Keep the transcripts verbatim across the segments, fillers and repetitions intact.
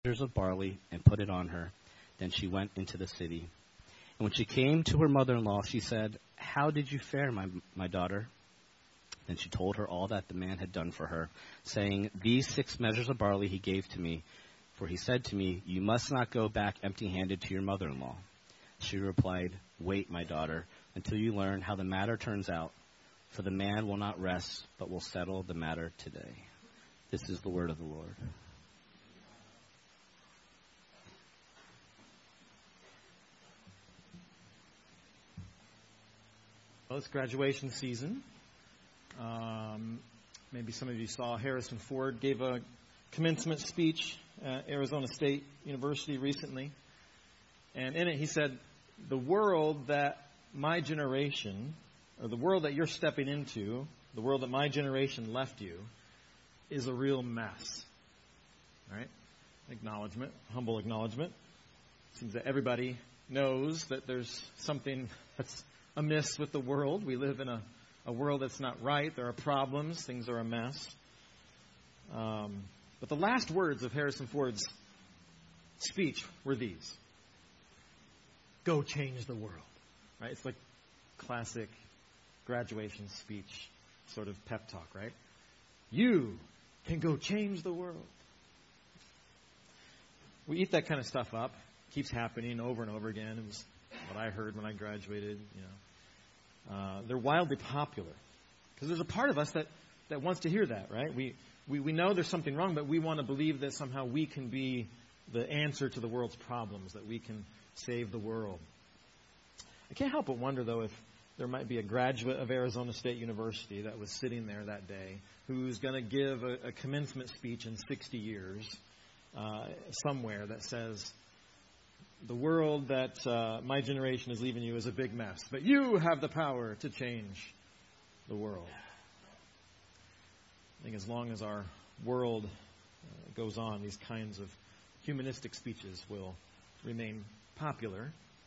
ears of barley and put it on her. Then she went into the city. And when she came to her mother-in-law, she said, "How did you fare, my, my daughter?" Then she told her all that the man had done for her, saying, "These six measures of barley he gave to me, for he said to me, 'You must not go back empty-handed to your mother-in-law.'" She replied, "Wait, my daughter, until you learn how the matter turns out, for the man will not rest, but will settle the matter today." This is the word of the Lord. Well, it's graduation season. Um, maybe some of you saw Harrison Ford gave a commencement speech at Arizona State University recently. And in it he said, "The world that my generation, or the world that you're stepping into, the world that my generation left you, is a real mess." All right? Acknowledgement, humble acknowledgement. Seems that everybody knows that there's something that's amiss with the world. We live in a, a world that's not right. There are problems. Things are a mess. Um, but the last words of Harrison Ford's speech were these: "Go change the world." Right? It's like classic graduation speech sort of pep talk, right? You can go change the world. We eat that kind of stuff up. It keeps happening over and over again. It was what I heard when I graduated. You know, uh, they're wildly popular because there's a part of us that, that wants to hear that, right? We, we we know there's something wrong, but we want to believe that somehow we can be the answer to the world's problems, that we can save the world. I can't help but wonder, though, if there might be a graduate of Arizona State University that was sitting there that day who's going to give a, a commencement speech in sixty years uh, somewhere that says, "The world that uh, my generation is leaving you is a big mess, but you have the power to change the world." I think as long as our world uh, goes on, these kinds of humanistic speeches will remain popular.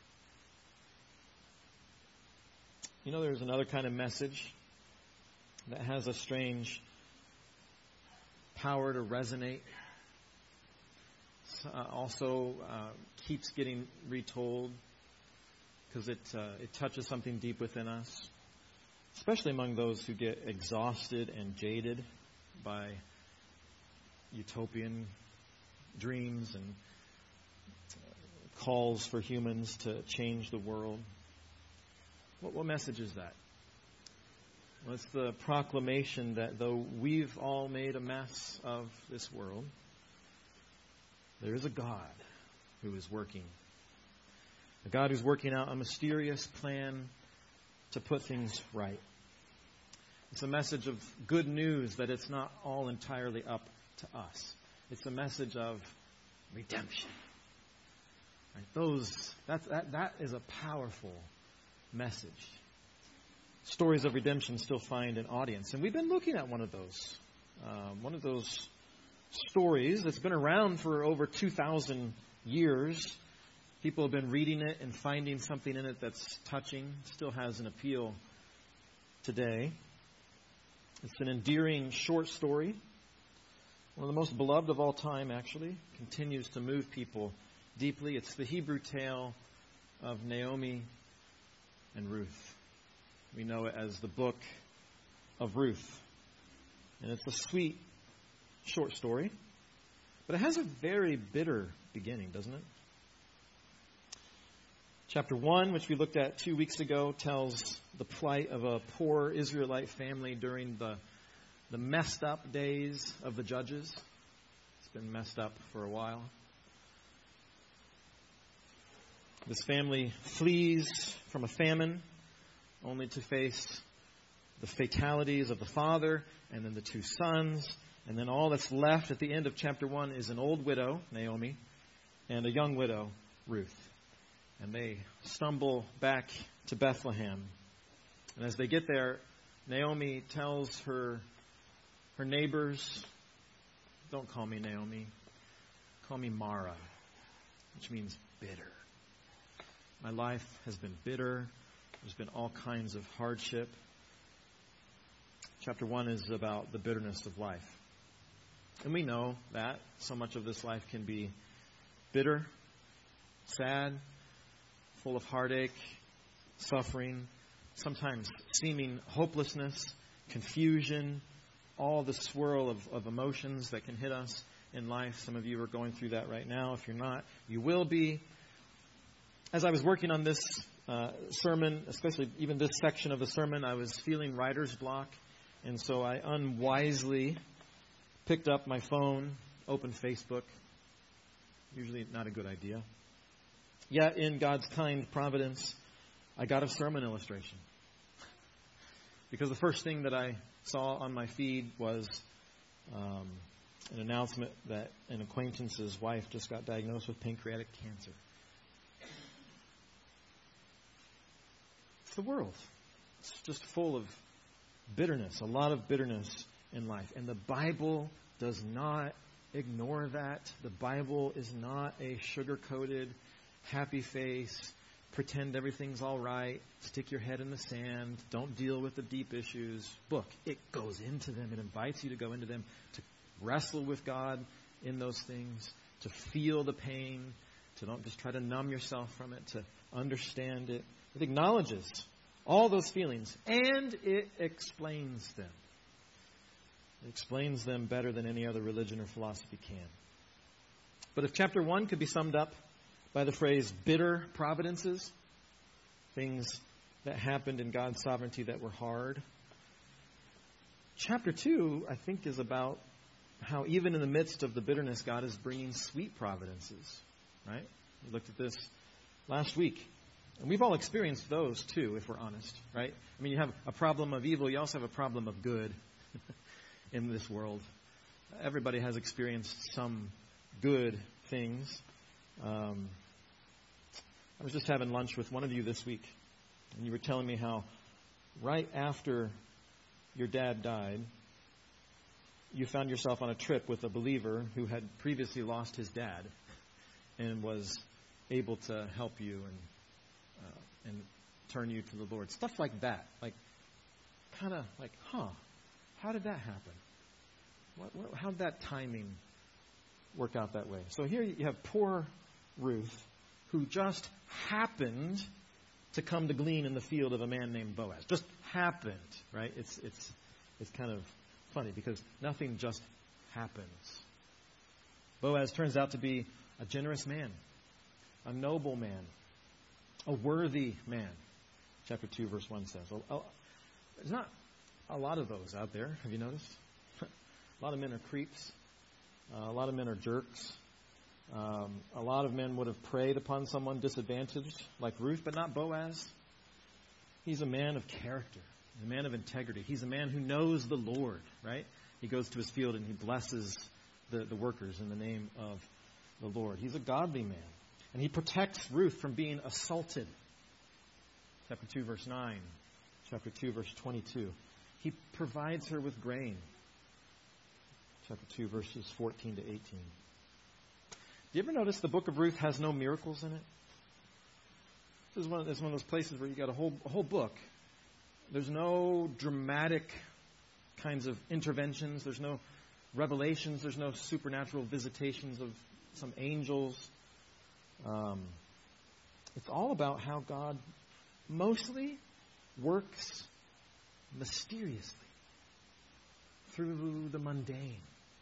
You know, there's another kind of message that has a strange power to resonate. Uh, also uh, keeps getting retold because it uh, it touches something deep within us, especially among those who get exhausted and jaded by utopian dreams and calls for humans to change the world. What, what message is that? Well, it's the proclamation that though we've all made a mess of this world, there is a God who is working. A God who's working out a mysterious plan to put things right. It's a message of good news that it's not all entirely up to us. It's a message of redemption. Right? Those that that that is a powerful message. Stories of redemption still find an audience, and we've been looking at one of those. Um, one of those stories that's been around for over two thousand years. People have been reading it and finding something in it that's touching, still has an appeal today. It's an endearing short story, one of the most beloved of all time, actually. Continues to move people deeply. It's the Hebrew tale of Naomi and Ruth. We know it as the book of Ruth. And it's a sweet short story, but it has a very bitter beginning, doesn't it? Chapter one, which we looked at two weeks ago, tells the plight of a poor Israelite family during the, the messed up days of the judges. It's been messed up for a while. This family flees from a famine only to face the fatalities of the father and then the two sons. And then all that's left at the end of chapter one is an old widow, Naomi, and a young widow, Ruth. And they stumble back to Bethlehem. And as they get there, Naomi tells her her neighbors, "Don't call me Naomi. Call me Mara," which means bitter. My life has been bitter. There's been all kinds of hardship. Chapter one is about the bitterness of life. And we know that so much of this life can be bitter, sad, full of heartache, suffering, sometimes seeming hopelessness, confusion, all the swirl of, of emotions that can hit us in life. Some of you are going through that right now. If you're not, you will be. As I was working on this uh, sermon, especially even this section of the sermon, I was feeling writer's block. And so I unwisely picked up my phone, opened Facebook. Usually not a good idea. Yet in God's kind providence, I got a sermon illustration. Because the first thing that I saw on my feed was um, an announcement that an acquaintance's wife just got diagnosed with pancreatic cancer. It's the world. It's just full of bitterness, a lot of bitterness in life. And the Bible does not ignore that. The Bible is not a sugar-coated, happy face, pretend everything's all right, stick your head in the sand, don't deal with the deep issues book. It goes into them. It invites you to go into them, to wrestle with God in those things, to feel the pain, to don't just try to numb yourself from it, to understand it. It acknowledges all those feelings, and it explains them. It explains them better than any other religion or philosophy can. But if chapter one could be summed up by the phrase bitter providences, things that happened in God's sovereignty that were hard, chapter two, I think, is about how even in the midst of the bitterness, God is bringing sweet providences, right? We looked at this last week. And we've all experienced those too, if we're honest, right? I mean, you have a problem of evil, you also have a problem of good in this world. Everybody has experienced some good things. Um, I was just having lunch with one of you this week, and you were telling me how right after your dad died, you found yourself on a trip with a believer who had previously lost his dad and was able to help you and uh, and turn you to the Lord. Stuff like that. Like, kind of like, huh, how did that happen? What, what, how did that timing work out that way? So here you have poor Ruth, who just happened to come to glean in the field of a man named Boaz. Just happened, right? It's it's it's kind of funny because nothing just happens. Boaz turns out to be a generous man, a noble man, a worthy man. Chapter two, verse one says. Oh, oh, there's not a lot of those out there. Have you noticed? A lot of men are creeps. Uh, a lot of men are jerks. Um, a lot of men would have preyed upon someone disadvantaged, like Ruth, but not Boaz. He's a man of character, a man of integrity. He's a man who knows the Lord, right? He goes to his field and he blesses the, the workers in the name of the Lord. He's a godly man. And he protects Ruth from being assaulted. Chapter two, verse nine. Chapter two, verse twenty-two. He provides her with grain. Chapter two, verses fourteen to eighteen. Do you ever notice the book of Ruth has no miracles in it? This is one of, this is one of those places where you got a whole a whole book. There's no dramatic kinds of interventions. There's no revelations. There's no supernatural visitations of some angels. Um, it's all about how God mostly works mysteriously through the mundane.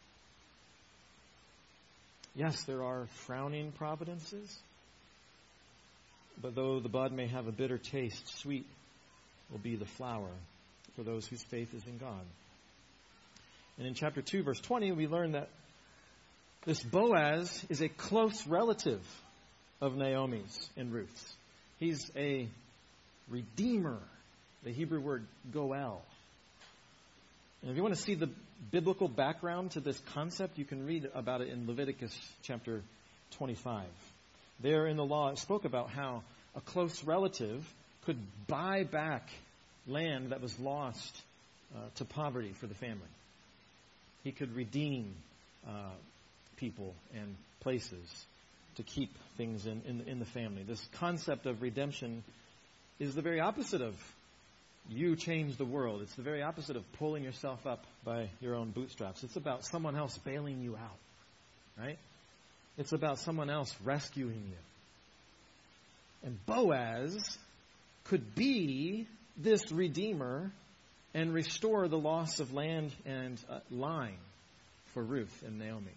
Yes, there are frowning providences, but though the bud may have a bitter taste, sweet will be the flower for those whose faith is in God. And in chapter two, verse twenty, we learn that this Boaz is a close relative of Naomi's and Ruth's. He's a redeemer, the Hebrew word goel. And if you want to see the biblical background to this concept, you can read about it in Leviticus chapter twenty-five. There in the law, it spoke about how a close relative could buy back land that was lost uh, to poverty for the family. He could redeem uh, people and places to keep things in, in, in the family. This concept of redemption is the very opposite of you change the world. It's the very opposite of pulling yourself up by your own bootstraps. It's about someone else bailing you out, right? It's about someone else rescuing you. And Boaz could be this redeemer and restore the loss of land and uh, line for Ruth and Naomi.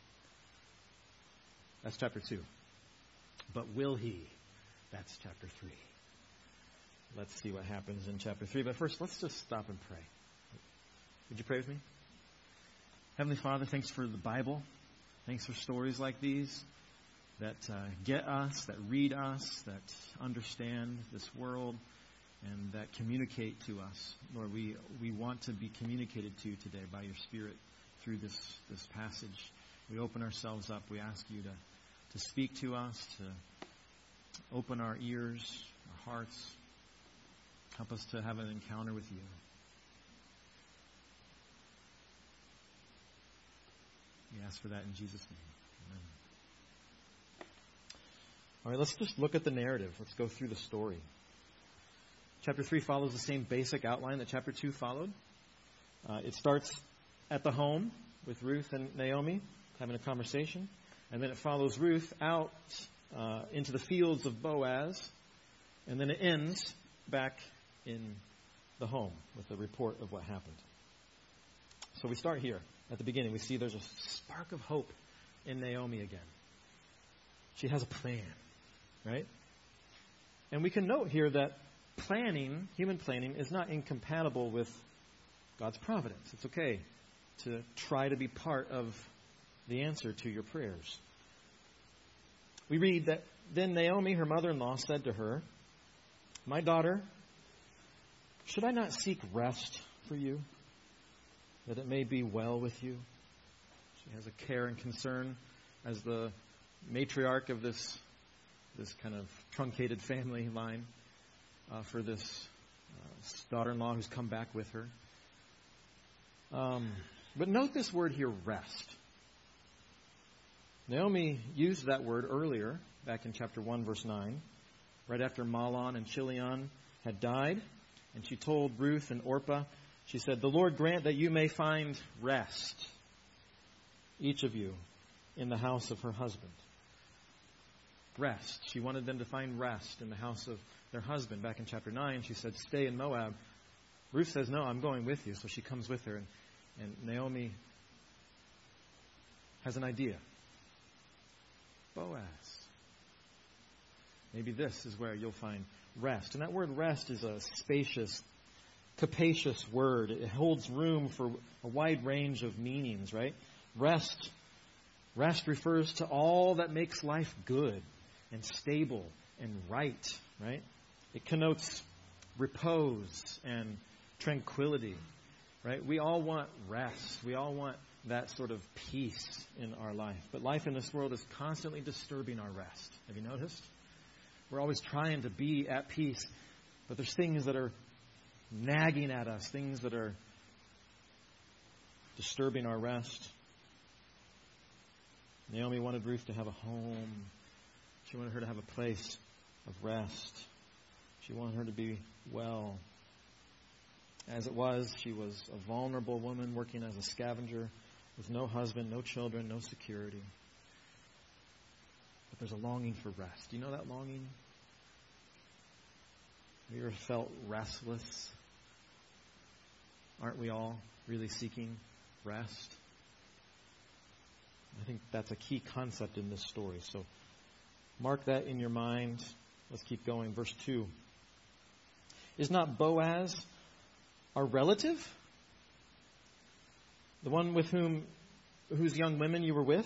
That's chapter two. But will he? That's chapter three. Let's see what happens in chapter three. But first, let's just stop and pray. Would you pray with me? Heavenly Father, thanks for the Bible. Thanks for stories like these that uh, get us, that read us, that understand this world, and that communicate to us. Lord, we, we want to be communicated to today by your Spirit through this, this passage. We open ourselves up. We ask you to, to speak to us, to open our ears, our hearts. Help us to have an encounter with you. We ask for that in Jesus' name. Amen. All right, let's just look at the narrative. Let's go through the story. Chapter three follows the same basic outline that chapter two followed. Uh, it starts at the home with Ruth and Naomi having a conversation. And then it follows Ruth out uh, into the fields of Boaz. And then it ends back in the home with a report of what happened. So we start here at the beginning. We see there's a spark of hope in Naomi again. She has a plan, right? And we can note here that planning, human planning, is not incompatible with God's providence. It's okay to try to be part of the answer to your prayers. We read that then Naomi, her mother-in-law, said to her, "My daughter, should I not seek rest for you, that it may be well with you?" She has a care and concern as the matriarch of this, this kind of truncated family line uh, for this uh, daughter-in-law who's come back with her. Um, but note this word here, rest. Naomi used that word earlier, back in chapter one, verse nine, right after Mahlon and Chilion had died. And she told Ruth and Orpah, she said, "The Lord grant that you may find rest, each of you, in the house of her husband." Rest. She wanted them to find rest in the house of their husband. Back in chapter nine, she said, "Stay in Moab." Ruth says, "No, I'm going with you." So she comes with her. And, and Naomi has an idea. Boaz. Maybe this is where you'll find rest. And that word rest is a spacious, capacious word. It holds room for a wide range of meanings, right? Rest. Rest refers to all that makes life good and stable and right, right? It connotes repose and tranquility, right? We all want rest. We all want that sort of peace in our life. But life in this world is constantly disturbing our rest. Have you noticed? We're always trying to be at peace, but there's things that are nagging at us, things that are disturbing our rest. Naomi wanted Ruth to have a home. She wanted her to have a place of rest. She wanted her to be well. As it was, she was a vulnerable woman working as a scavenger with no husband, no children, no security. But there's a longing for rest. Do you know that longing? Have you ever felt restless? Aren't we all really seeking rest? I think that's a key concept in this story. So mark that in your mind. Let's keep going. Verse two. Is not Boaz our relative? The one with whom, whose young women you were with?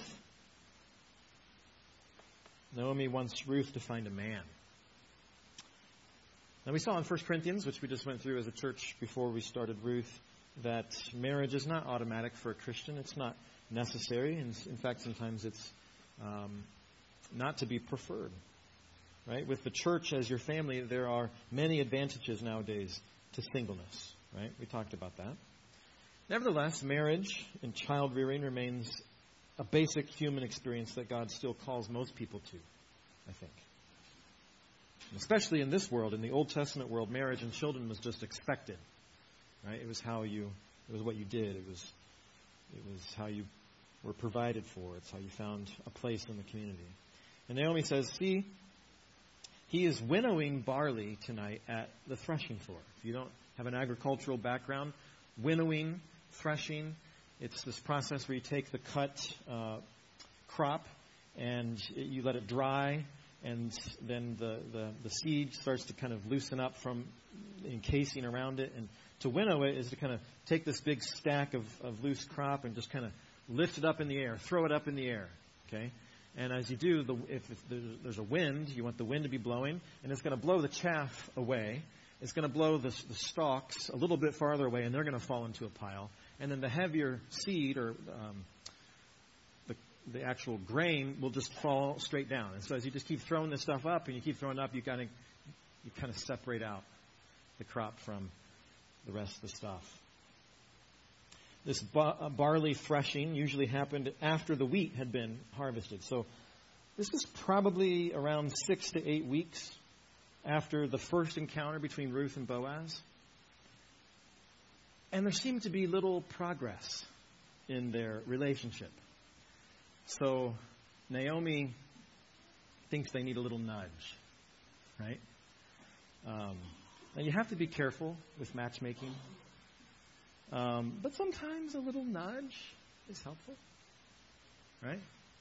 Naomi wants Ruth to find a man. Now we saw in First Corinthians, which we just went through as a church before we started Ruth, that marriage is not automatic for a Christian. It's not necessary. And in fact, sometimes it's um, not to be preferred. Right? With the church as your family, there are many advantages nowadays to singleness. Right? We talked about that. Nevertheless, marriage and child rearing remains a basic human experience that God still calls most people to, I think. Especially in this world, in the Old Testament world, marriage and children was just expected. Right? It was how you, it was what you did. It was, it was how you were provided for. It's how you found a place in the community. And Naomi says, see, he is winnowing barley tonight at the threshing floor. If you don't have an agricultural background, winnowing, threshing, it's this process where you take the cut uh, crop and it, you let it dry, and then the, the, the seed starts to kind of loosen up from encasing around it. And to winnow it is to kind of take this big stack of, of loose crop and just kind of lift it up in the air, throw it up in the air. Okay? And as you do, the, if there's a wind, you want the wind to be blowing, and it's going to blow the chaff away. It's going to blow the, the stalks a little bit farther away, and they're going to fall into a pile. And then the heavier seed, or um, the, the actual grain, will just fall straight down. And so as you just keep throwing this stuff up, and you keep throwing it up, you kind of you kind of separate out the crop from the rest of the stuff. This bar- barley threshing usually happened after the wheat had been harvested. So this is probably around six to eight weeks after the first encounter between Ruth and Boaz. And there seemed to be little progress in their relationship. So Naomi thinks they need a little nudge, right? Um, now you have to be careful with matchmaking. Um, but sometimes a little nudge is helpful, right?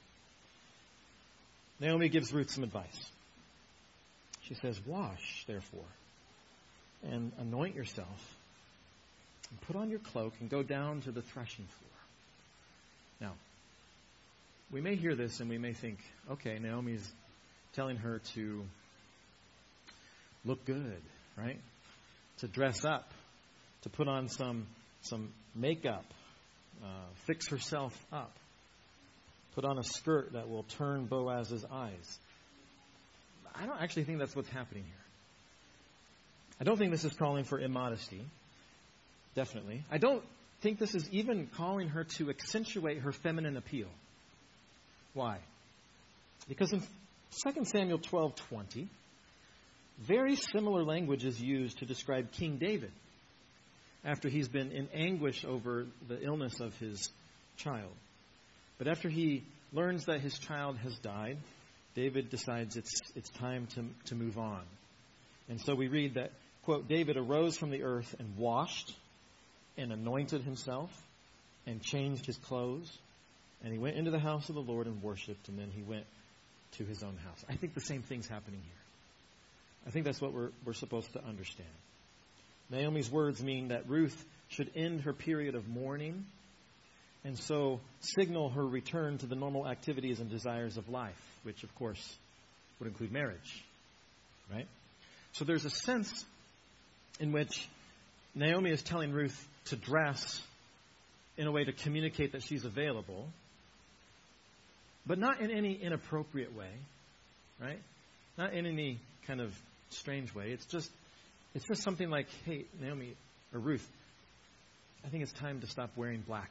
Naomi gives Ruth some advice. She says, wash, therefore, and anoint yourself, and put on your cloak, and go down to the threshing floor. Now, we may hear this and we may think, okay, Naomi's telling her to look good, right? To dress up, to put on some some makeup, uh, fix herself up, put on a skirt that will turn Boaz's eyes. I don't actually think that's what's happening here. I don't think this is calling for immodesty. Definitely. I don't think this is even calling her to accentuate her feminine appeal. Why? Because in Second Samuel twelve twenty, very similar language is used to describe King David after he's been in anguish over the illness of his child. But after he learns that his child has died, David decides it's it's time to, to move on. And so we read that, quote, David arose from the earth and washed and anointed himself and changed his clothes. And he went into the house of the Lord and worshipped, and then he went to his own house. I think the same thing's happening here. I think that's what we're we're supposed to understand. Naomi's words mean that Ruth should end her period of mourning and so signal her return to the normal activities and desires of life, which, of course, would include marriage, right? So there's a sense in which Naomi is telling Ruth to dress in a way to communicate that she's available, but not in any inappropriate way, right? Not in any kind of strange way. It's just It's just something like, hey, Naomi, or Ruth, I think it's time to stop wearing black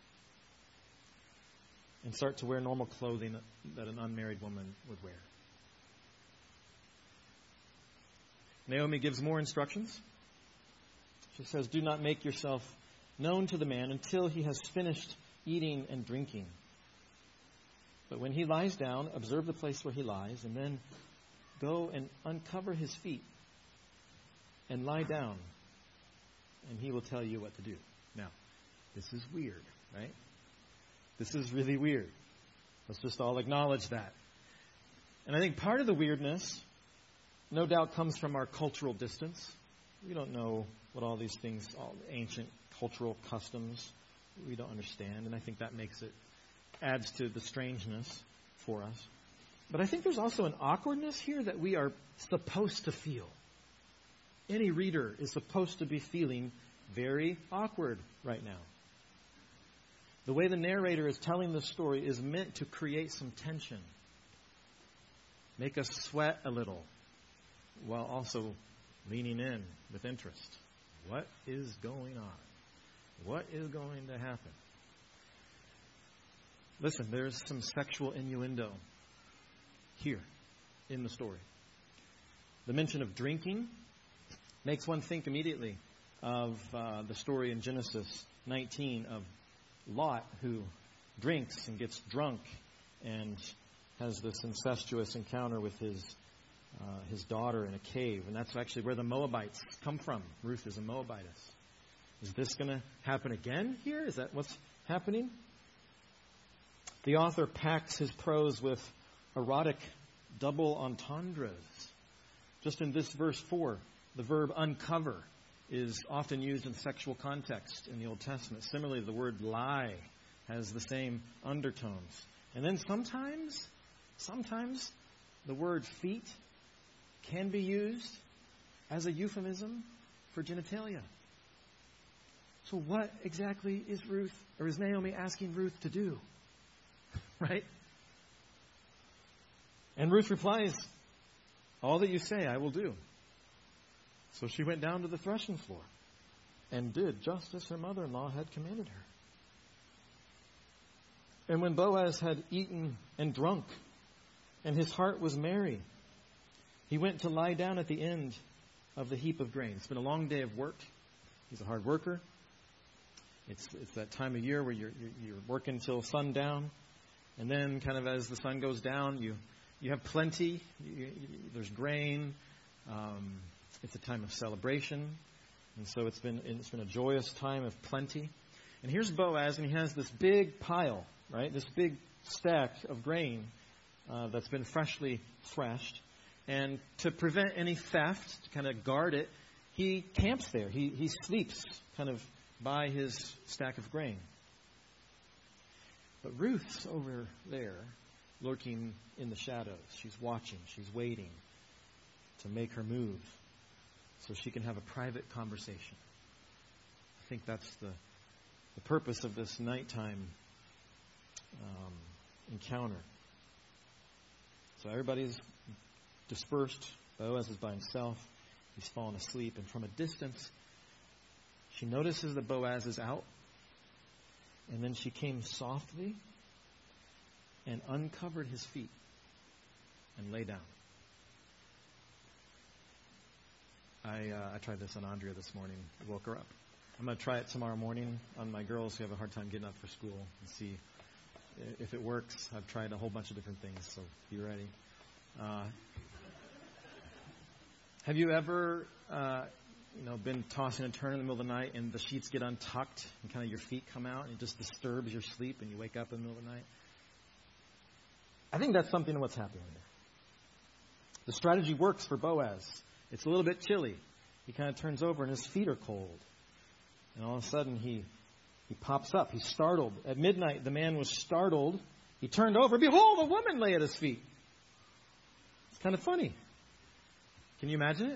and start to wear normal clothing that an unmarried woman would wear. Naomi gives more instructions. She says, do not make yourself known to the man until he has finished eating and drinking. But when he lies down, observe the place where he lies, and then go and uncover his feet and lie down, and he will tell you what to do. Now, this is weird, right? This is really weird. Let's just all acknowledge that. And I think part of the weirdness, no doubt, comes from our cultural distance. We don't know what all these things, all the ancient cultural customs, we don't understand, and I think that makes it, adds to the strangeness for us. But I think there's also an awkwardness here that we are supposed to feel. Any reader is supposed to be feeling very awkward right now. The way the narrator is telling the story is meant to create some tension, make us sweat a little, while also leaning in with interest. What is going on? What is going to happen? Listen, there's some sexual innuendo here in the story. The mention of drinking makes one think immediately of uh, the story in Genesis nineteen of Lot, who drinks and gets drunk and has this incestuous encounter with his uh, his daughter in a cave. And that's actually where the Moabites come from. Ruth is a Moabitess. Is this going to happen again here? Is that what's happening? The author packs his prose with erotic double entendres. Just in this verse four, the verb uncover is often used in sexual context in the Old Testament. Similarly, the word lie has the same undertones. And then sometimes, sometimes the word feet can be used as a euphemism for genitalia. So what exactly is Ruth, or is Naomi asking Ruth to do? Right? And Ruth replies, all that you say I will do. So she went down to the threshing floor and did just as her mother-in-law had commanded her. And when Boaz had eaten and drunk, and his heart was merry, he went to lie down at the end of the heap of grain. It's been a long day of work. He's a hard worker. It's it's that time of year where you're you're, you're working till sundown, and then kind of as the sun goes down, you you have plenty. You, you, there's grain. Um, it's a time of celebration, and so it's been it's been a joyous time of plenty. And here's Boaz, and he has this big pile, right? This big stack of grain uh, that's been freshly threshed. And to prevent any theft, to kind of guard it, he camps there. He he sleeps kind of by his stack of grain. But Ruth's over there, lurking in the shadows. She's watching. She's waiting to make her move so she can have a private conversation. I think that's the the purpose of this nighttime um, encounter. So everybody's dispersed. Boaz is by himself. He's fallen asleep. And from a distance, she notices that Boaz is out. And then she came softly and uncovered his feet and lay down. I uh, I tried this on Andrea this morning. I woke her up. I'm going to try it tomorrow morning on my girls who have a hard time getting up for school and see if it works. I've tried a whole bunch of different things, so be ready. Uh, have you ever, uh, you know, been tossing and turning in the middle of the night and the sheets get untucked and kind of your feet come out and it just disturbs your sleep and you wake up in the middle of the night? I think that's something of what's happening there. The strategy works for Boaz. It's a little bit chilly. He kind of turns over and his feet are cold. And all of a sudden he he pops up. He's startled. At midnight, the man was startled. He turned over. Behold, a woman lay at his feet. It's kind of funny. Can you imagine it?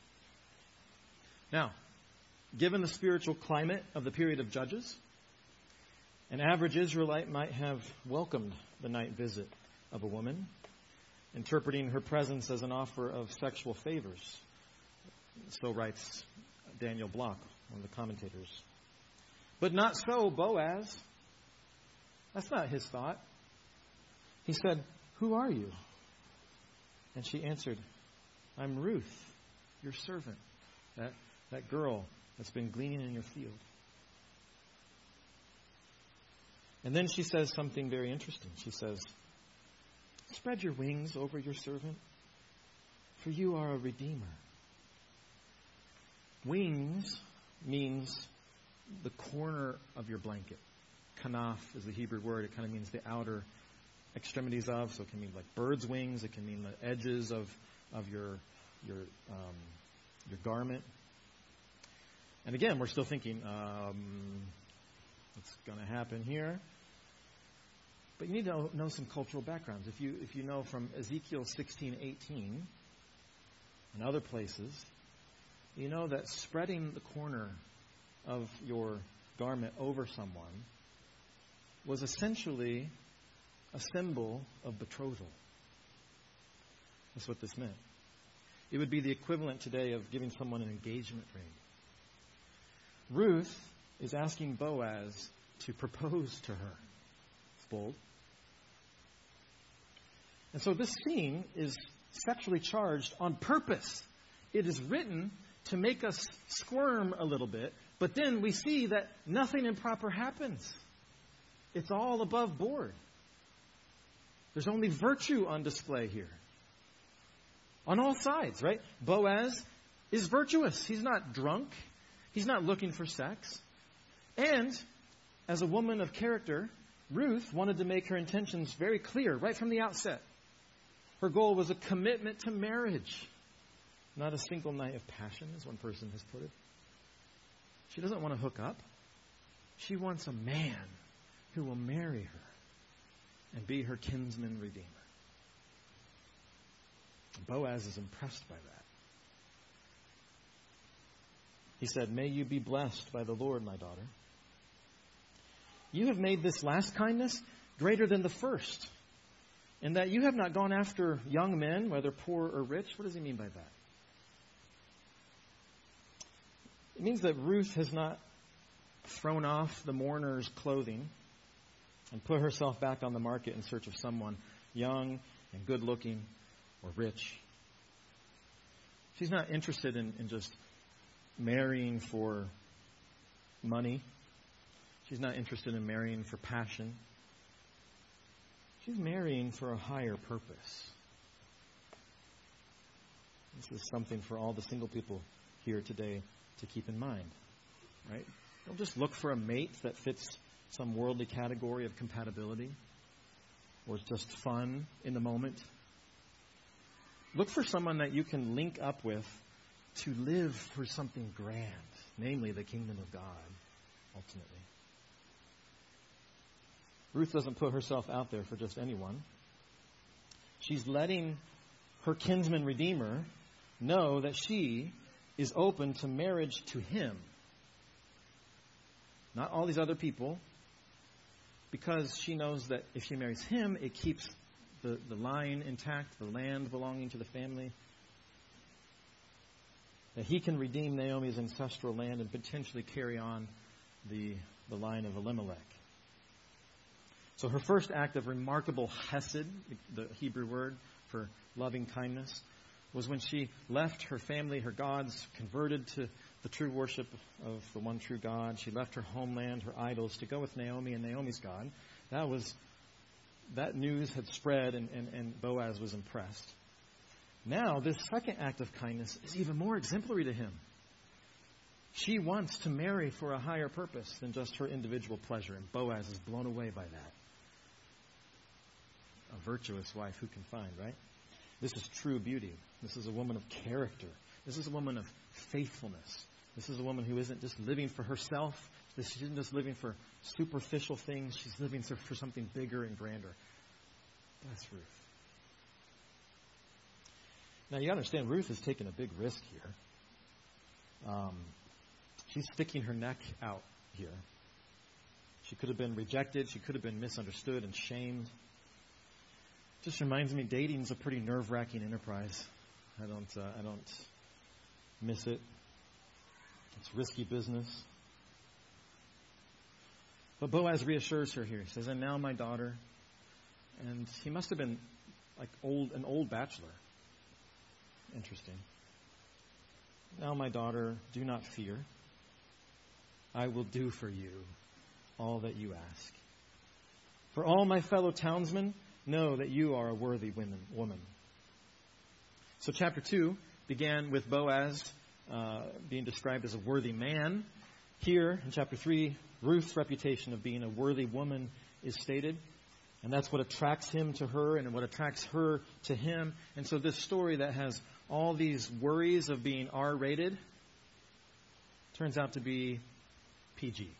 Now, given the spiritual climate of the period of Judges, an average Israelite might have welcomed the night visit of a woman, interpreting her presence as an offer of sexual favors. So writes Daniel Block, one of the commentators. But not so Boaz. That's not his thought. He said, "Who are you?" And she answered, "I'm Ruth, your servant, that, that girl that's been gleaning in your field." And then she says something very interesting. She says, "Spread your wings over your servant, for you are a redeemer." Wings means the corner of your blanket. Kanaf is the Hebrew word. It kind of means the outer extremities of. So it can mean like bird's wings. It can mean the edges of of your your um, your garment. And again, we're still thinking, um, what's going to happen here? But you need to know, know some cultural backgrounds. If you if you know from Ezekiel sixteen eighteen and other places, you know that spreading the corner of your garment over someone was essentially a symbol of betrothal. That's what this meant. It would be the equivalent today of giving someone an engagement ring. Ruth is asking Boaz to propose to her. It's bold. And so this scene is sexually charged on purpose. It is written to make us squirm a little bit, but then we see that nothing improper happens. It's all above board. There's only virtue on display here. On all sides, right? Boaz is virtuous. He's not drunk. He's not looking for sex. And as a woman of character, Ruth wanted to make her intentions very clear right from the outset. Her goal was a commitment to marriage, not a single night of passion, as one person has put it. She doesn't want to hook up. She wants a man who will marry her and be her kinsman redeemer. Boaz is impressed by that. He said, "May you be blessed by the Lord, my daughter. You have made this last kindness greater than the first, in that you have not gone after young men, whether poor or rich." What does he mean by that? It means that Ruth has not thrown off the mourner's clothing and put herself back on the market in search of someone young and good-looking or rich. She's not interested in, in just marrying for money. She's not interested in marrying for passion. She's marrying for a higher purpose. This is something for all the single people here today to keep in mind, right? Don't just look for a mate that fits some worldly category of compatibility or is just fun in the moment. Look for someone that you can link up with to live for something grand, namely the kingdom of God, ultimately. Ruth doesn't put herself out there for just anyone. She's letting her kinsman redeemer know that she is open to marriage to him. Not all these other people, because she knows that if she marries him, it keeps the, the line intact, the land belonging to the family. That he can redeem Naomi's ancestral land and potentially carry on the, the line of Elimelech. So her first act of remarkable chesed, the Hebrew word for loving kindness, was when she left her family, her gods, converted to the true worship of the one true God. She left her homeland, her idols, to go with Naomi and Naomi's God. That was that news had spread, and, and, and Boaz was impressed. Now, this second act of kindness is even more exemplary to him. She wants to marry for a higher purpose than just her individual pleasure, and Boaz is blown away by that. A virtuous wife, who can find, right? This is true beauty. This is a woman of character. This is a woman of faithfulness. This is a woman who isn't just living for herself. She isn't just living for superficial things. She's living for something bigger and grander. That's Ruth. Now, you understand, Ruth is taking a big risk here. Um, she's sticking her neck out here. She could have been rejected. She could have been misunderstood and shamed. Just reminds me, dating is a pretty nerve-wracking enterprise. I don't, uh, I don't miss it. It's risky business. But Boaz reassures her here. He says, "And now, my daughter," and he must have been like old, an old bachelor. Interesting. "Now, my daughter, do not fear. I will do for you all that you ask. For all my fellow townsmen know that you are a worthy woman." So chapter two began with Boaz uh, being described as a worthy man. Here in chapter three, Ruth's reputation of being a worthy woman is stated. And that's what attracts him to her and what attracts her to him. And so this story that has all these worries of being R-rated turns out to be P G.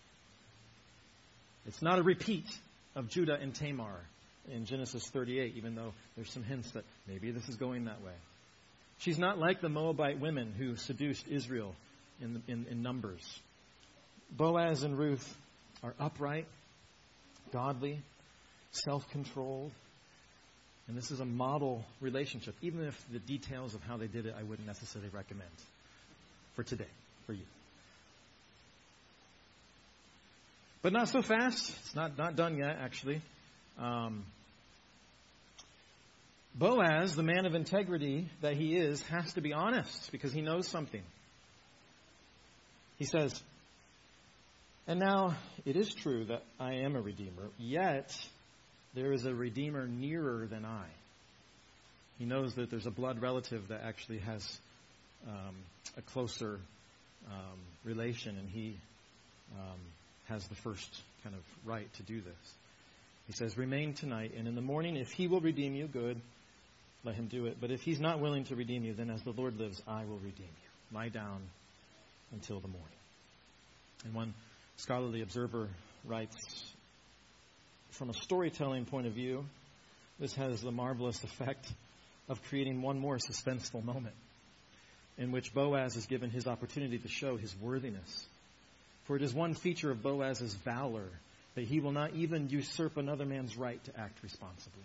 It's not a repeat of Judah and Tamar in Genesis thirty-eight, even though there's some hints that maybe this is going that way. She's not like the Moabite women who seduced Israel in, in, in Numbers. Boaz and Ruth are upright, godly, self-controlled, and this is a model relationship, even if the details of how they did it I wouldn't necessarily recommend for today, for you. But not so fast. It's not, not done yet, actually. Um, Boaz, the man of integrity that he is, has to be honest because he knows something. He says, and now it is true that I am a redeemer, yet there is a redeemer nearer than I. He knows that there's a blood relative that actually has um, a closer um, relation, and he um, has the first kind of right to do this. He says, remain tonight, and in the morning, if he will redeem you, good, let him do it. But if he's not willing to redeem you, then as the Lord lives, I will redeem you. Lie down until the morning. And one scholarly observer writes, from a storytelling point of view, this has the marvelous effect of creating one more suspenseful moment in which Boaz is given his opportunity to show his worthiness. For it is one feature of Boaz's valor that he will not even usurp another man's right to act responsibly.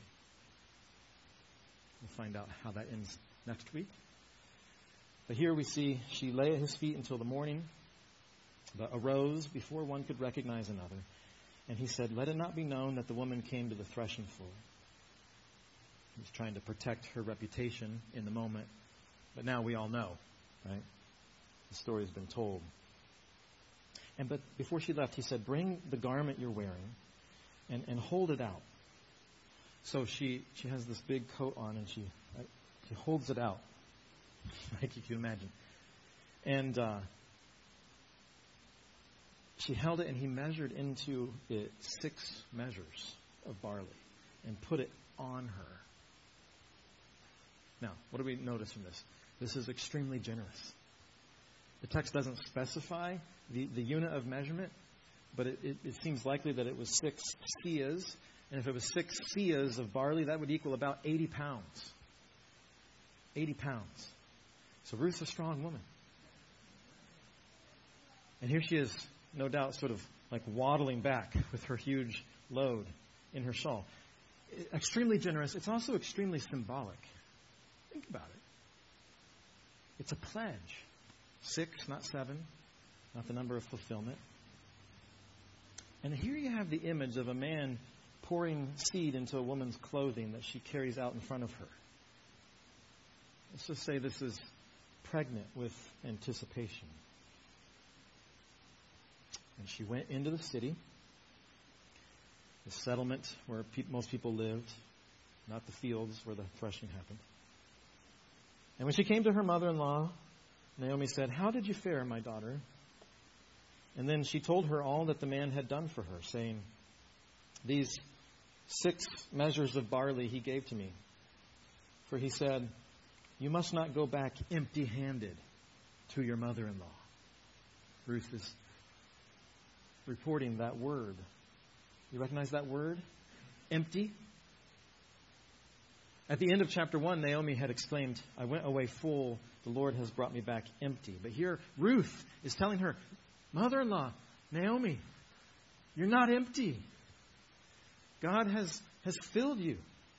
We'll find out how that ends next week. But here we see she lay at his feet until the morning, but arose before one could recognize another. And he said, let it not be known that the woman came to the threshing floor. He's trying to protect her reputation in the moment. But now we all know, right? The story has been told. And but before she left, he said, bring the garment you're wearing and, and hold it out. So she, she has this big coat on, and she, uh, she holds it out, like you can imagine. And uh, she held it, and he measured into it six measures of barley and put it on her. Now, what do we notice from this? This is extremely generous. The text doesn't specify the, the unit of measurement, but it, it, it seems likely that it was six seahs. And if it was six seahs of barley, that would equal about eighty pounds. eighty pounds. So Ruth's a strong woman. And here she is, no doubt, sort of like waddling back with her huge load in her shawl. Extremely generous. It's also extremely symbolic. Think about it. It's a pledge. Six, not seven. Not the number of fulfillment. And here you have the image of a man pouring seed into a woman's clothing that she carries out in front of her. Let's just say this is pregnant with anticipation. And she went into the city, the settlement where pe- most people lived, not the fields where the threshing happened. And when she came to her mother-in-law, Naomi said, how did you fare, my daughter? And then she told her all that the man had done for her, saying, these six measures of barley he gave to me. For he said, you must not go back empty-handed to your mother-in-law. Ruth is reporting that word. You recognize that word? Empty. At the end of chapter one, Naomi had exclaimed, I went away full. The Lord has brought me back empty. But here, Ruth is telling her, mother-in-law, Naomi, you're not empty. God has, has filled you.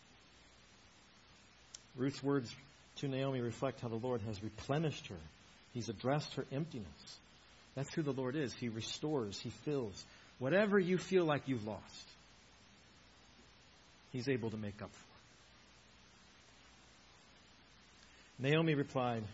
Ruth's words to Naomi reflect how the Lord has replenished her. He's addressed her emptiness. That's who the Lord is. He restores. He fills. Whatever you feel like you've lost, He's able to make up for. Naomi replied,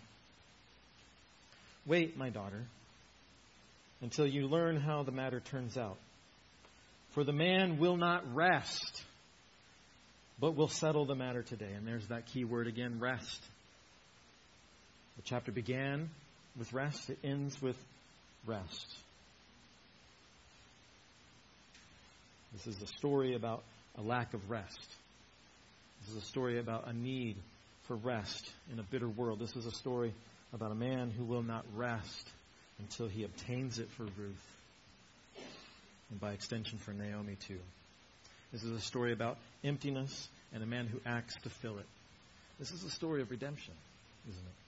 wait, my daughter, until you learn how the matter turns out. For the man will not rest, but will settle the matter today. And there's that key word again, rest. The chapter began with rest. It ends with rest. This is a story about a lack of rest. This is a story about a need for rest in a bitter world. This is a story about a man who will not rest until he obtains it for Ruth. And by extension for Naomi too. This is a story about emptiness and a man who acts to fill it. This is a story of redemption, isn't it?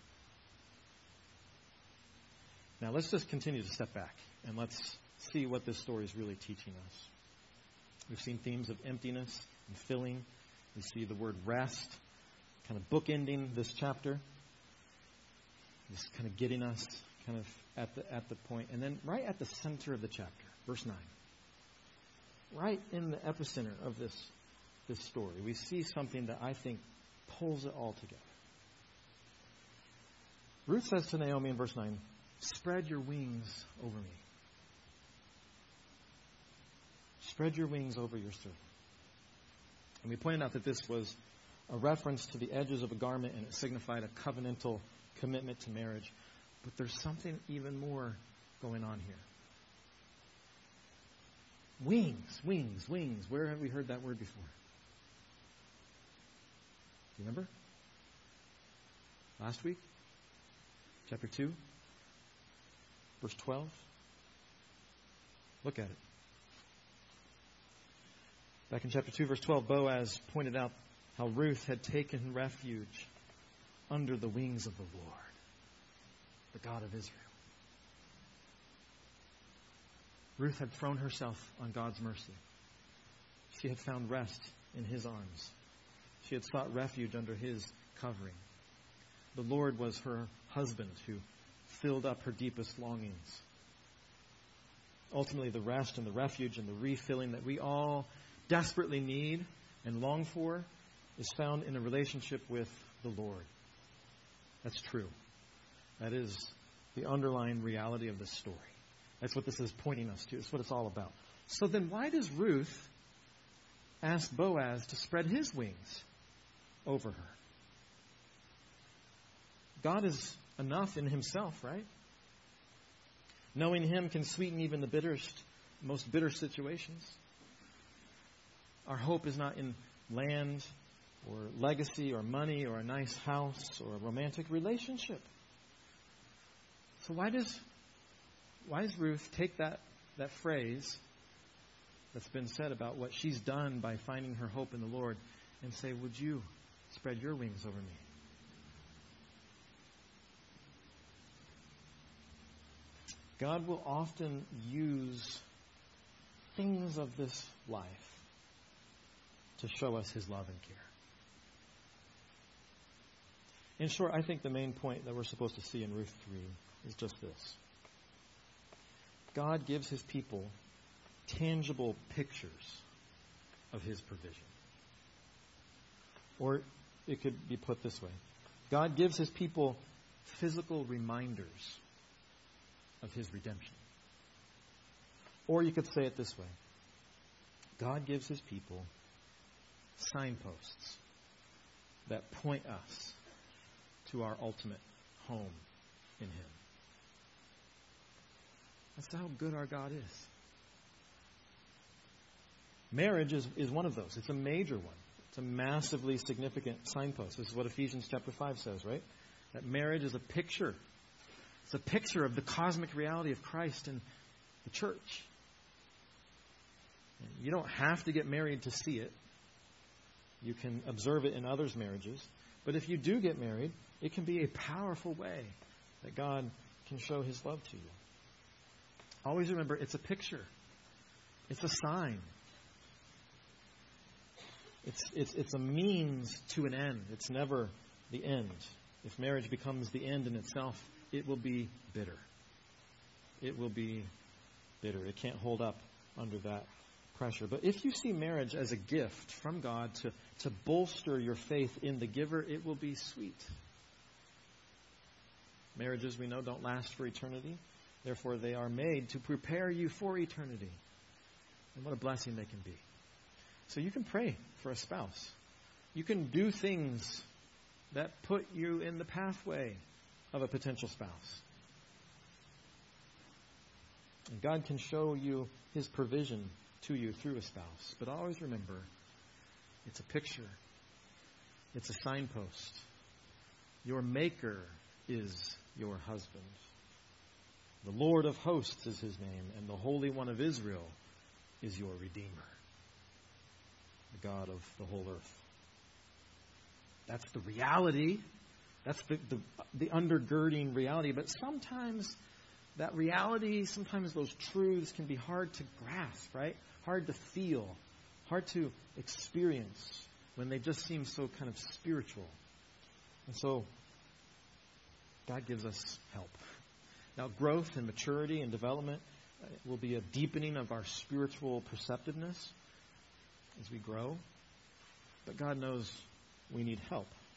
Now let's just continue to step back and let's see what this story is really teaching us. We've seen themes of emptiness and filling. We see the word rest kind of bookending this chapter. Just kind of getting us kind of at the at the point. And then right at the center of the chapter, verse nine. Right in the epicenter of this, this story, we see something that I think pulls it all together. Ruth says to Naomi in verse nine, spread your wings over me. Spread your wings over your servant. And we pointed out that this was a reference to the edges of a garment, and it signified a covenantal commitment to marriage. But there's something even more going on here. Wings, wings, wings. Where have we heard that word before? Do you remember? Last week? Chapter two? Verse twelve? Look at it. Back in chapter two, verse twelve, Boaz pointed out how Ruth had taken refuge under the wings of the Lord, the God of Israel. Ruth had thrown herself on God's mercy. She had found rest in His arms. She had sought refuge under His covering. The Lord was her husband who filled up her deepest longings. Ultimately, the rest and the refuge and the refilling that we all desperately need and long for is found in a relationship with the Lord. That's true. That is the underlying reality of this story. That's what this is pointing us to. It's what it's all about. So then why does Ruth ask Boaz to spread his wings over her? God is enough in Himself, right? Knowing Him can sweeten even the bitterest, most bitter situations. Our hope is not in land or legacy or money or a nice house or a romantic relationship. So why does why does Ruth take that, that phrase that's been said about what she's done by finding her hope in the Lord and say, would you spread your wings over me? God will often use things of this life to show us His love and care. In short, I think the main point that we're supposed to see in Ruth three is just this. God gives His people tangible pictures of His provision. Or it could be put this way. God gives His people physical reminders of His redemption. Or you could say it this way. God gives His people signposts that point us to our ultimate home in Him. That's how good our God is. Marriage is, is one of those. It's a major one. It's a massively significant signpost. This is what Ephesians chapter five says, right? That marriage is a picture. It's a picture of the cosmic reality of Christ and the church. And you don't have to get married to see it. You can observe it in others' marriages. But if you do get married, it can be a powerful way that God can show His love to you. Always remember, it's a picture. It's a sign. It's, it's, it's a means to an end. It's never the end. If marriage becomes the end in itself, it will be bitter. It will be bitter. It can't hold up under that pressure. But if you see marriage as a gift from God to, to bolster your faith in the giver, it will be sweet. Marriages, we know, don't last for eternity. Therefore, they are made to prepare you for eternity. And what a blessing they can be. So you can pray for a spouse. You can do things that put you in the pathway of a potential spouse. And God can show you His provision to you through a spouse. But always remember, it's a picture. It's a signpost. Your Maker is your husband. The Lord of hosts is His name, and the Holy One of Israel is your Redeemer, the God of the whole earth. That's the reality. That's the, the, the undergirding reality. But sometimes that reality, sometimes those truths can be hard to grasp, right? Hard to feel, hard to experience when they just seem so kind of spiritual. And so God gives us help. Now, growth and maturity and development will be a deepening of our spiritual perceptiveness as we grow. But God knows we need help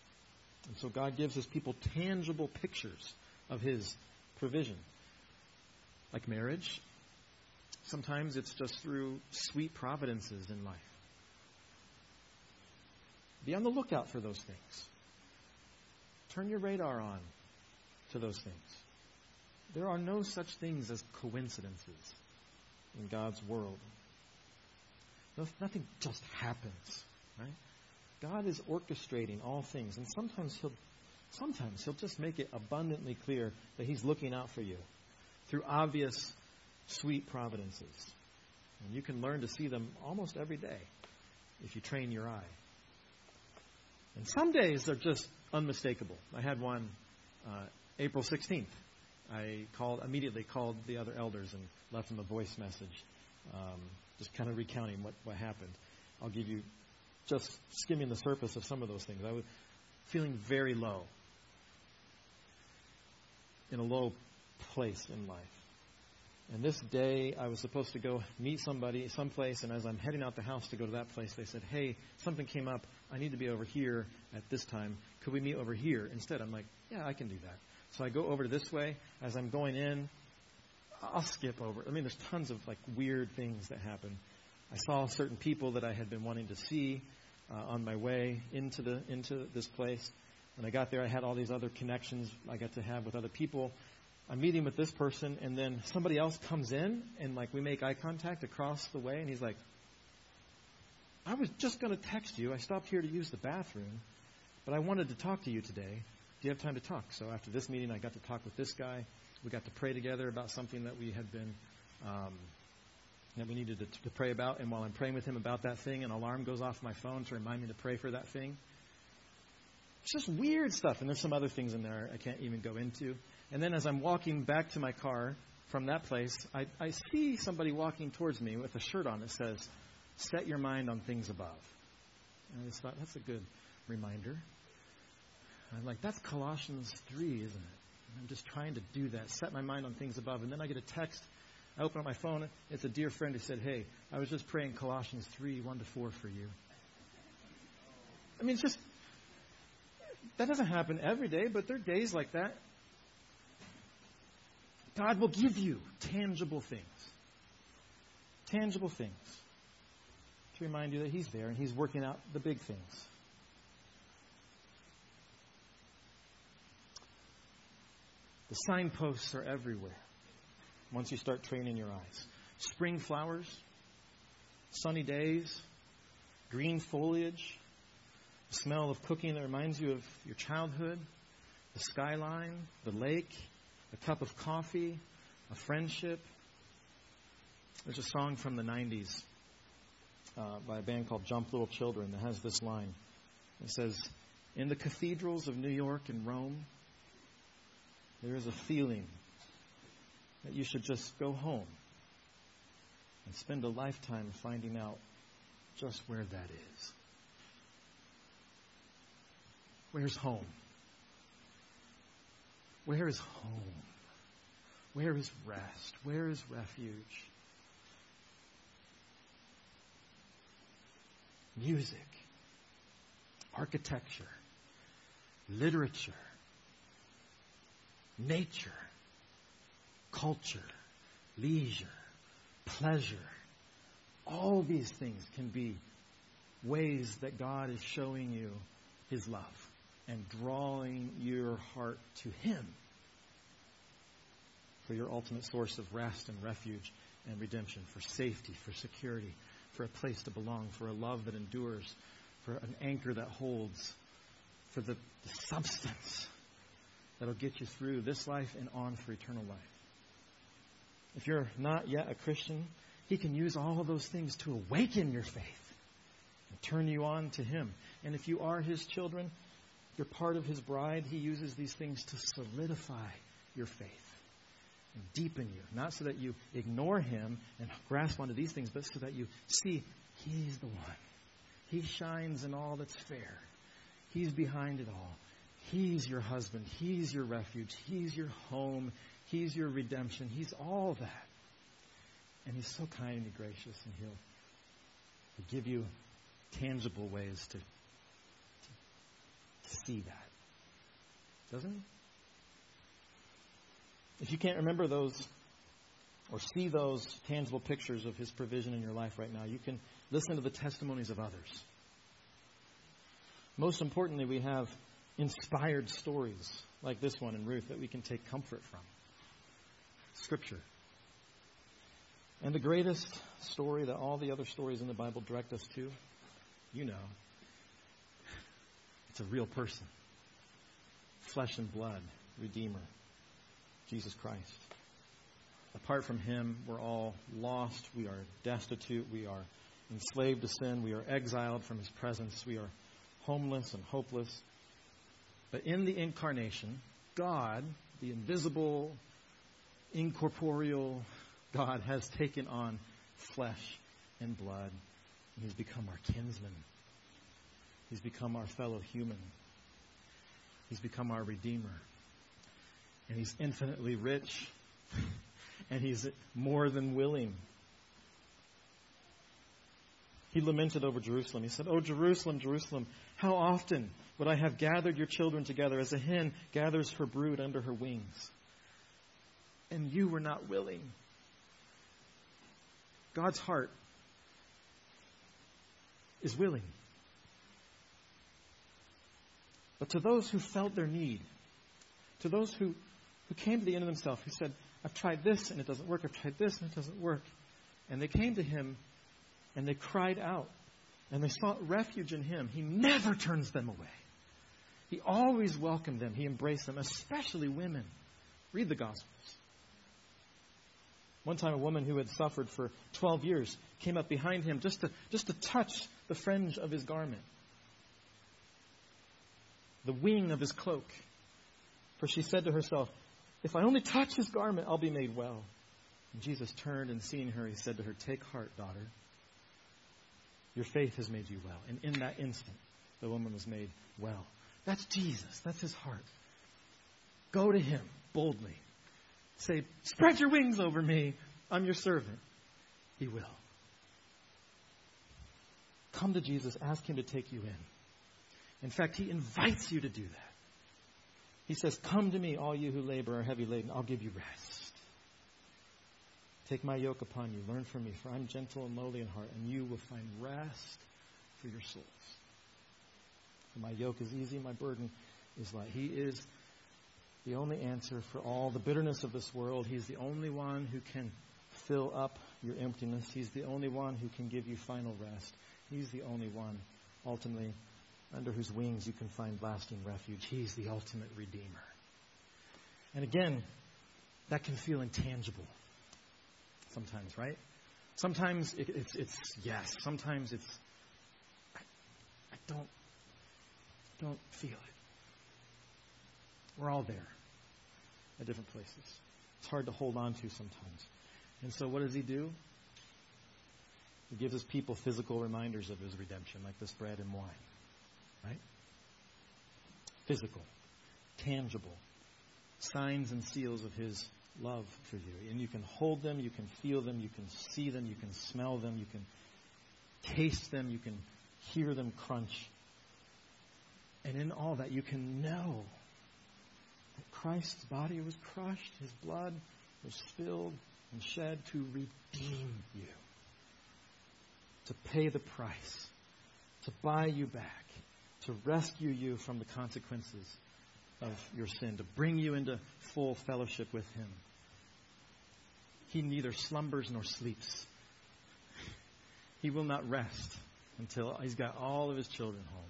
And so God gives his people tangible pictures of his provision. Like marriage, sometimes it's just through sweet providences in life. Be on the lookout for those things. Turn your radar on to those things. There are no such things as coincidences in God's world. No, nothing just happens, right? God is orchestrating all things, and sometimes he'll sometimes he'll just make it abundantly clear that he's looking out for you through obvious sweet providences. And you can learn to see them almost every day if you train your eye. And some days they're just unmistakable. I had one uh, April sixteenth. I called immediately called the other elders and left them a voice message, um, just kind of recounting what, what happened. I'll give you just skimming the surface of some of those things. I was feeling very low, in a low place in life. And this day, I was supposed to go meet somebody someplace, and as I'm heading out the house to go to that place, they said, hey, something came up. I need to be over here at this time. Could we meet over here instead? I'm like, yeah, I can do that. So I go over this way. As I'm going in, I'll skip over. I mean, there's tons of like weird things that happen. I saw certain people that I had been wanting to see uh, on my way into the into this place. When I got there, I had all these other connections I got to have with other people. I'm meeting with this person, and then somebody else comes in, and like we make eye contact across the way, and he's like, I was just going to text you. I stopped here to use the bathroom, but I wanted to talk to you today. Do you have time to talk? So after this meeting, I got to talk with this guy. We got to pray together about something that we had been, um, that we needed to, to pray about. And while I'm praying with him about that thing, an alarm goes off my phone to remind me to pray for that thing. It's just weird stuff. And there's some other things in there I can't even go into. And then as I'm walking back to my car from that place, I, I see somebody walking towards me with a shirt on that says, set your mind on things above. And I just thought, that's a good reminder. I'm like, that's Colossians three, isn't it? And I'm just trying to do that, set my mind on things above. And then I get a text. I open up my phone. It's a dear friend who said, hey, I was just praying Colossians three, one to four for you. I mean, it's just, that doesn't happen every day, but there are days like that. God will give you tangible things. Tangible things. To remind you that he's there and he's working out the big things. The signposts are everywhere once you start training your eyes. Spring flowers, sunny days, green foliage, the smell of cooking that reminds you of your childhood, the skyline, the lake, a cup of coffee, a friendship. There's a song from the nineties uh, by a band called Jump Little Children that has this line. It says, in the cathedrals of New York and Rome, there is a feeling that you should just go home and spend a lifetime finding out just where that is. Where's home? Where is home? Where is rest? Where is refuge? Music, architecture, literature, nature, culture, leisure, pleasure. All these things can be ways that God is showing you his love and drawing your heart to him for your ultimate source of rest and refuge and redemption, for safety, for security, for a place to belong, for a love that endures, for an anchor that holds, for the, the substance that'll get you through this life and on for eternal life. If you're not yet a Christian, he can use all of those things to awaken your faith and turn you on to him. And if you are his children, you're part of his bride, he uses these things to solidify your faith and deepen you. Not so that you ignore him and grasp onto these things, but so that you see he's the one. He shines in all that's fair. He's behind it all. He's your husband. He's your refuge. He's your home. He's your redemption. He's all that. And he's so kind and gracious, and he'll, he'll give you tangible ways to, to, to see that Doesn't he? If you can't remember those or see those tangible pictures of his provision in your life right now, you can listen to the testimonies of others. Most importantly, we have inspired stories like this one in Ruth that we can take comfort from. Scripture. And the greatest story that all the other stories in the Bible direct us to, you know, it's a real person. Flesh and blood, Redeemer, Jesus Christ. Apart from him, we're all lost. We are destitute. We are enslaved to sin. We are exiled from his presence. We are homeless and hopeless. But in the incarnation, God, the invisible, incorporeal God, has taken on flesh and blood. And he's become our kinsman. He's become our fellow human. He's become our Redeemer. And he's infinitely rich. And he's more than willing. He lamented over Jerusalem. He said, "Oh, Jerusalem, Jerusalem, how often would I have gathered your children together as a hen gathers her brood under her wings? And you were not willing." God's heart is willing. But to those who felt their need, to those who, who came to the end of themselves, who said, "I've tried this and it doesn't work. I've tried this and it doesn't work." And they came to him and they cried out and they sought refuge in him. He never turns them away. He always welcomed them. He embraced them, especially women. Read the Gospels. One time a woman who had suffered for twelve years came up behind him just to, just to touch the fringe of his garment, the wing of his cloak. For she said to herself, "If I only touch his garment, I'll be made well." And Jesus turned and seeing her, he said to her, "Take heart, daughter. Your faith has made you well." And in that instant, the woman was made well. That's Jesus. That's his heart. Go to him boldly. Say, "Spread your wings over me. I'm your servant." He will. Come to Jesus. Ask him to take you in. In fact, he invites you to do that. He says, "Come to me, all you who labor are heavy laden. I'll give you rest. Take my yoke upon you. Learn from me, for I'm gentle and lowly in heart, and you will find rest for your souls. For my yoke is easy, my burden is light." He is the only answer for all the bitterness of this world. He's the only one who can fill up your emptiness. He's the only one who can give you final rest. He's the only one, ultimately, under whose wings you can find lasting refuge. He's the ultimate Redeemer. And again, that can feel intangible sometimes, right? Sometimes it, it's, it's yes. Sometimes it's, I, I don't, don't feel it. We're all there at different places. It's hard to hold on to sometimes. And so what does he do? He gives his people physical reminders of his redemption, like this bread and wine. Right? Physical, tangible, signs and seals of his love for you. And you can hold them, you can feel them, you can see them, you can smell them, you can taste them, you can hear them crunch. And in all that, you can know that Christ's body was crushed, his blood was spilled and shed to redeem you, to pay the price, to buy you back, to rescue you from the consequences of your sin, to bring you into full fellowship with him. He neither slumbers nor sleeps. He will not rest until he's got all of his children home.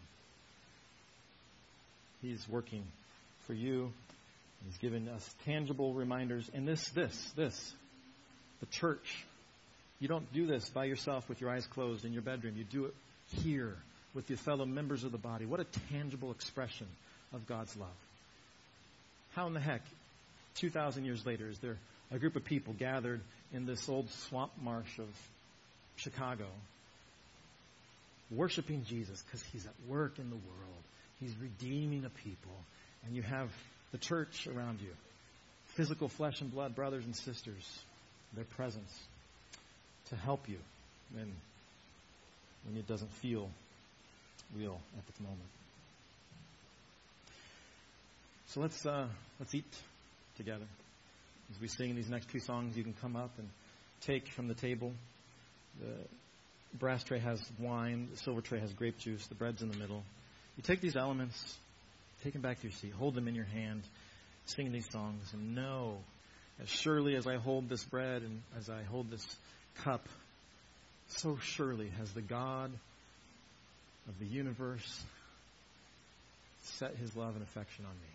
He's working for you. He's given us tangible reminders. And this, this, this, the church. You don't do this by yourself with your eyes closed in your bedroom. You do it here with your fellow members of the body. What a tangible expression of God's love. How in the heck, two thousand years later, is there a group of people gathered in this old swamp marsh of Chicago worshiping Jesus because he's at work in the world. He's redeeming a people. And you have the church around you, physical flesh and blood, brothers and sisters, their presence to help you when, when it doesn't feel real at the moment. So let's uh, let's eat together. As we sing these next two songs, you can come up and take from the table. The brass tray has wine. The silver tray has grape juice. The bread's in the middle. You take these elements, take them back to your seat, hold them in your hand, sing these songs, and know, as surely as I hold this bread and as I hold this cup, so surely has the God of the universe set his love and affection on me.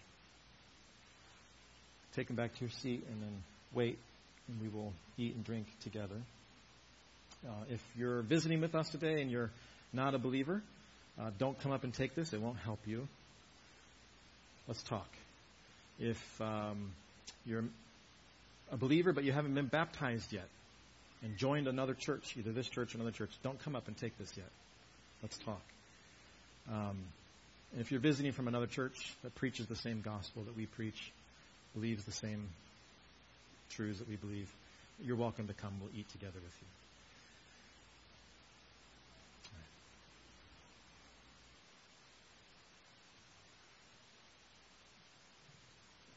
Take them back to your seat and then wait, and we will eat and drink together. Uh, if you're visiting with us today and you're not a believer, uh, don't come up and take this. It won't help you. Let's talk. If um, you're a believer but you haven't been baptized yet and joined another church, either this church or another church, don't come up and take this yet. Let's talk. Um, and if you're visiting from another church that preaches the same gospel that we preach, believes the same truths that we believe, you're welcome to come. We'll eat together with you.